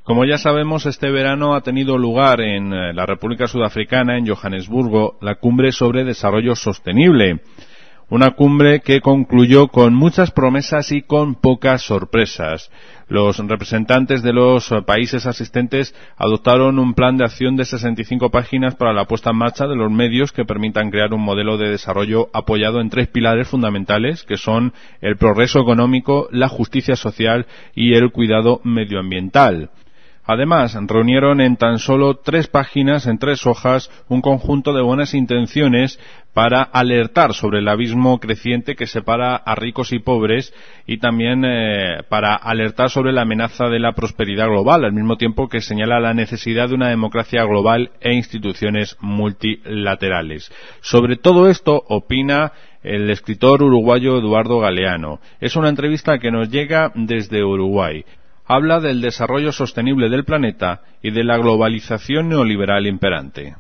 Como ya sabemos, este verano ha tenido lugar en la República Sudafricana, en Johannesburgo, la Cumbre sobre Desarrollo Sostenible. Una cumbre que concluyó con muchas promesas y con pocas sorpresas. Los representantes de los países asistentes adoptaron un plan de acción de 65 páginas para la puesta en marcha de los medios que permitan crear un modelo de desarrollo apoyado en 3 pilares fundamentales, que son el progreso económico, la justicia social y el cuidado medioambiental. Además, reunieron en tan solo 3 páginas, en 3 hojas, un conjunto de buenas intenciones para alertar sobre el abismo creciente que separa a ricos y pobres y también para alertar sobre la amenaza de la prosperidad global, al mismo tiempo que señala la necesidad de una democracia global e instituciones multilaterales. Sobre todo esto opina el escritor uruguayo Eduardo Galeano. Es una entrevista que nos llega desde Uruguay. Habla del desarrollo sostenible del planeta y de la globalización neoliberal imperante.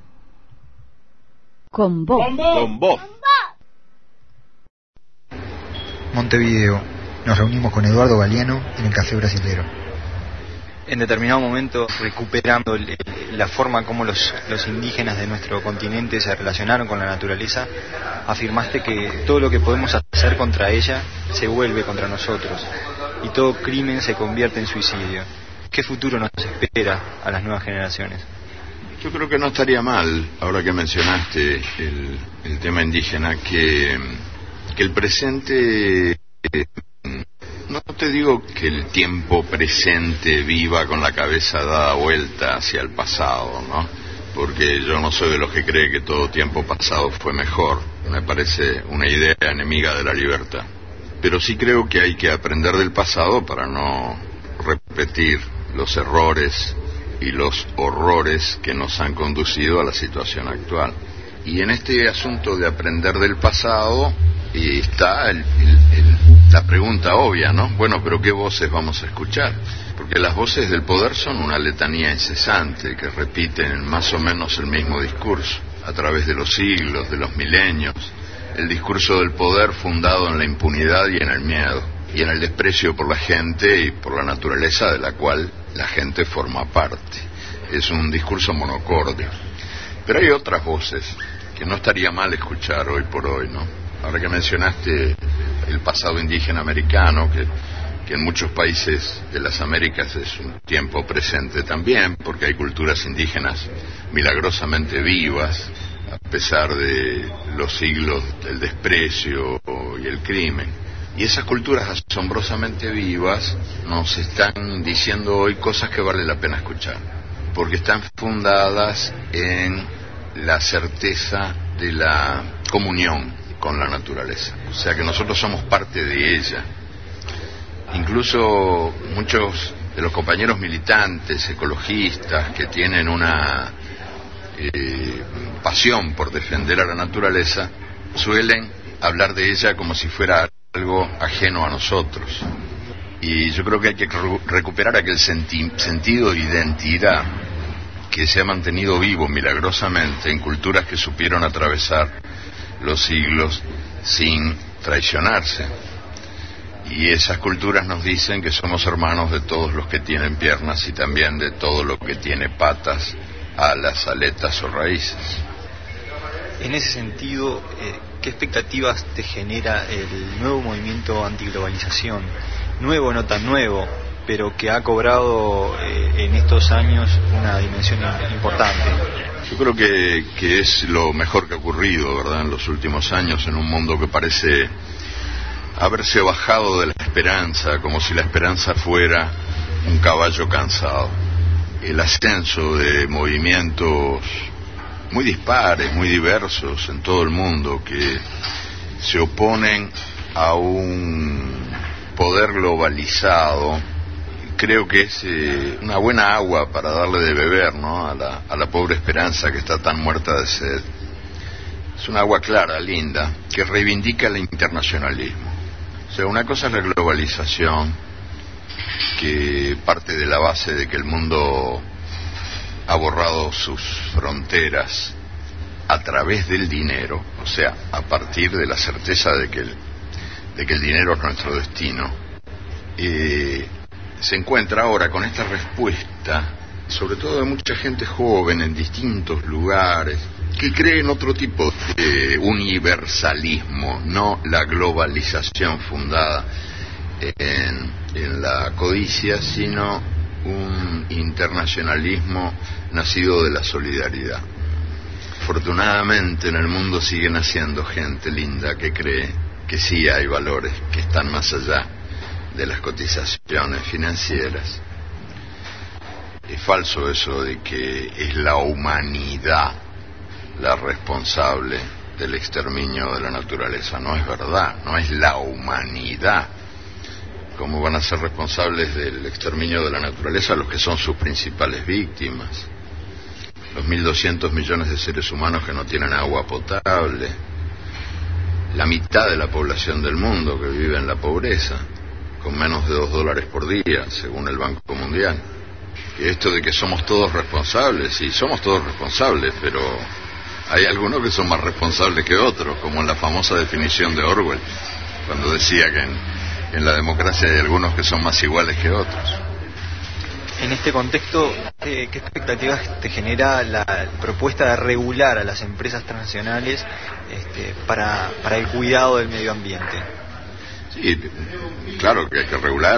Con voz. Montevideo. Nos reunimos con Eduardo Galeano en el Café Brasilero. En determinado momento, recuperando la forma como los indígenas de nuestro continente se relacionaron con la naturaleza, afirmaste que todo lo que podemos hacer contra ella se vuelve contra nosotros y todo crimen se convierte en suicidio. ¿Qué futuro nos espera a las nuevas generaciones? Yo creo que no estaría mal, ahora que mencionaste el tema indígena, que el presente... No te digo que el tiempo presente viva con la cabeza dada vuelta hacia el pasado, ¿no? Porque yo no soy de los que cree que todo tiempo pasado fue mejor. Me parece una idea enemiga de la libertad. Pero sí creo que hay que aprender del pasado para no repetir los errores y los horrores que nos han conducido a la situación actual. Y en este asunto de aprender del pasado está la pregunta obvia, ¿no? Bueno, pero ¿qué voces vamos a escuchar? Porque las voces del poder son una letanía incesante que repiten más o menos el mismo discurso a través de los siglos, de los milenios. El discurso del poder fundado en la impunidad y en el miedo, y en el desprecio por la gente y por la naturaleza de la cual la gente forma parte. Es un discurso monocorde. Pero hay otras voces que no estaría mal escuchar hoy por hoy, ¿no? Ahora que mencionaste el pasado indígena americano, que en muchos países de las Américas es un tiempo presente también, porque hay culturas indígenas milagrosamente vivas, a pesar de los siglos del desprecio y el crimen. Y esas culturas asombrosamente vivas nos están diciendo hoy cosas que vale la pena escuchar, porque están fundadas en la certeza de la comunión con la naturaleza, o sea que nosotros somos parte de ella. Incluso muchos de los compañeros militantes, ecologistas, que tienen una pasión por defender a la naturaleza, suelen hablar de ella como si fuera algo ajeno a nosotros. Y yo creo que hay que recuperar aquel sentido de identidad que se ha mantenido vivo milagrosamente en culturas que supieron atravesar los siglos sin traicionarse. Y esas culturas nos dicen que somos hermanos de todos los que tienen piernas y también de todo lo que tiene patas, alas, aletas o raíces. En ese sentido, ¿qué expectativas te genera el nuevo movimiento antiglobalización? Nuevo, no tan nuevo, pero que ha cobrado en estos años una dimensión importante. Yo creo que es lo mejor que ha ocurrido, ¿verdad?, en los últimos años, en un mundo que parece haberse bajado de la esperanza, como si la esperanza fuera un caballo cansado. El ascenso de movimientos muy dispares, muy diversos en todo el mundo, que se oponen a un poder globalizado, creo que es una buena agua para darle de beber, ¿no?, a la pobre esperanza que está tan muerta de sed. Es una agua clara, linda, que reivindica el internacionalismo. O sea, una cosa es la globalización, que parte de la base de que el mundo ha borrado sus fronteras a través del dinero, o sea, a partir de la certeza de que el dinero es nuestro destino. se encuentra ahora con esta respuesta, sobre todo de mucha gente joven en distintos lugares, que cree en otro tipo de universalismo, no la globalización fundada en la codicia, sino un internacionalismo nacido de la solidaridad. Afortunadamente en el mundo sigue naciendo gente linda que cree que sí hay valores que están más allá de las cotizaciones financieras. Es falso eso de que es la humanidad la responsable del exterminio de la naturaleza. No es verdad, no es la humanidad. ¿Cómo van a ser responsables del exterminio de la naturaleza los que son sus principales víctimas? Los 1.200 millones de seres humanos que no tienen agua potable, la mitad de la población del mundo que vive en la pobreza, con menos de $2 por día, según el Banco Mundial. Y esto de que somos todos responsables, sí, somos todos responsables, pero hay algunos que son más responsables que otros, como en la famosa definición de Orwell, cuando decía que en la democracia hay algunos que son más iguales que otros. En este contexto, ¿qué expectativas te genera la propuesta de regular a las empresas transnacionales para el cuidado del medio ambiente? Sí, claro que hay que regular,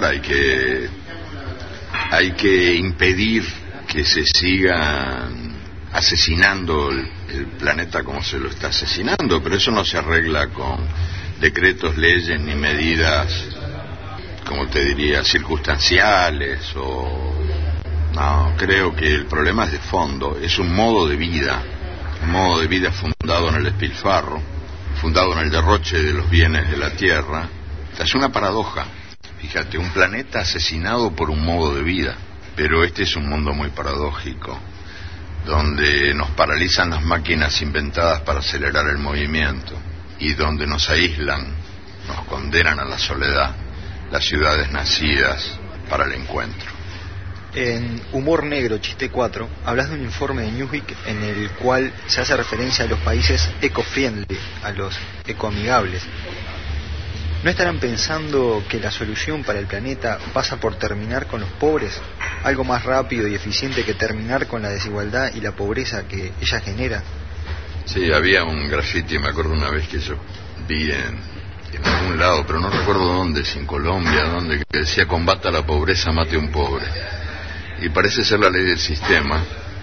hay que impedir que se siga asesinando el planeta como se lo está asesinando, pero eso no se arregla con decretos, leyes ni medidas, como te diría, circunstanciales no, creo que el problema es de fondo, es un modo de vida fundado en el despilfarro, fundado en el derroche de los bienes de la tierra. Es una paradoja, fíjate, un planeta asesinado por un modo de vida, pero este es un mundo muy paradójico, donde nos paralizan las máquinas inventadas para acelerar el movimiento y donde nos aíslan, nos condenan a la soledad las ciudades nacidas para el encuentro. En Humor Negro, Chiste 4, hablas de un informe de Newsweek en el cual se hace referencia a los países eco-friendly, a los ecoamigables. ¿No estarán pensando que la solución para el planeta pasa por terminar con los pobres? ¿Algo más rápido y eficiente que terminar con la desigualdad y la pobreza que ella genera? Sí, había un graffiti, me acuerdo una vez que yo vi en algún lado, pero no recuerdo dónde, si en Colombia, dónde, que decía: combata la pobreza, mate a un pobre. Y parece ser la ley del sistema,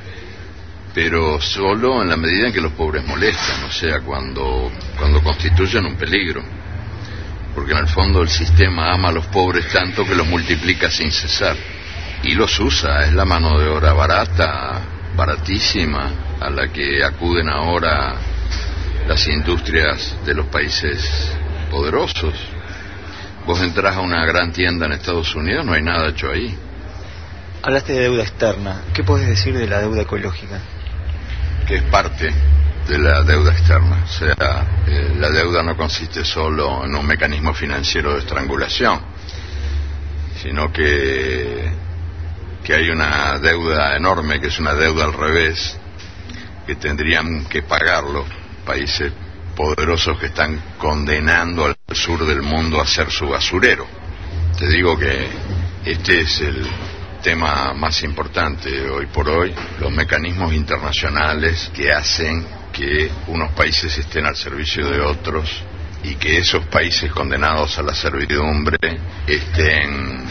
pero solo en la medida en que los pobres molestan, o sea, cuando constituyen un peligro. Porque en el fondo el sistema ama a los pobres tanto que los multiplica sin cesar. Y los usa, es la mano de obra barata, baratísima, a la que acuden ahora las industrias de los países poderosos. Vos entrás a una gran tienda en Estados Unidos, no hay nada hecho ahí. Hablaste de deuda externa. ¿Qué podés decir de la deuda ecológica? Que es parte de la deuda externa. O sea, la deuda no consiste solo en un mecanismo financiero de estrangulación, sino que hay una deuda enorme, que es una deuda al revés, que tendrían que pagar los países poderosos que están condenando al sur del mundo a ser su basurero. Te digo que este es el tema más importante hoy por hoy, los mecanismos internacionales que hacen que unos países estén al servicio de otros y que esos países condenados a la servidumbre estén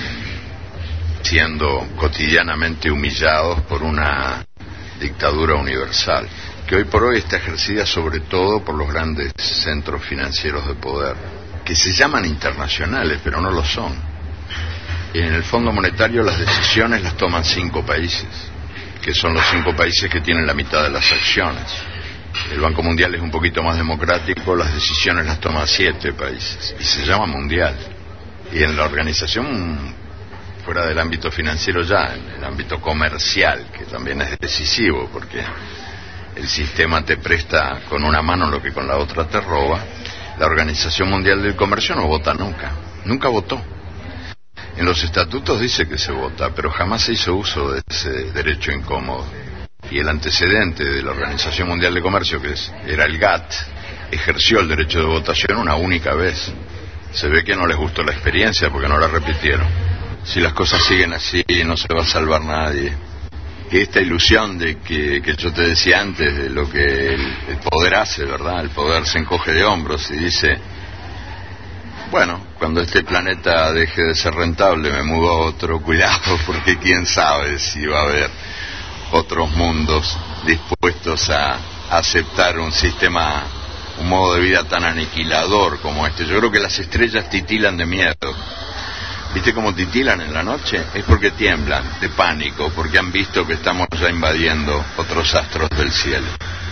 siendo cotidianamente humillados por una dictadura universal, que hoy por hoy está ejercida sobre todo por los grandes centros financieros de poder, que se llaman internacionales, pero no lo son. En el Fondo Monetario las decisiones las toman 5 países, que son los 5 países que tienen la mitad de las acciones. El Banco Mundial es un poquito más democrático, las decisiones las toman 7 países, y se llama mundial. Y en la organización, fuera del ámbito financiero ya, en el ámbito comercial, que también es decisivo, porque el sistema te presta con una mano lo que con la otra te roba, la Organización Mundial del Comercio no vota nunca votó. En los estatutos dice que se vota, pero jamás se hizo uso de ese derecho incómodo. Y el antecedente de la Organización Mundial de Comercio, que era el GATT, ejerció el derecho de votación una única vez. Se ve que no les gustó la experiencia porque no la repitieron. si las cosas siguen así no se va a salvar nadie. Que esta ilusión de que yo te decía antes, de lo que el poder hace, ¿verdad? El poder se encoge de hombros y dice, bueno, cuando este planeta deje de ser rentable me mudo a otro, cuidado, porque quién sabe si va a haber otros mundos dispuestos a aceptar un sistema, un modo de vida tan aniquilador como este. Yo creo que las estrellas titilan de miedo. ¿Viste cómo titilan en la noche? Es porque tiemblan de pánico, porque han visto que estamos ya invadiendo otros astros del cielo.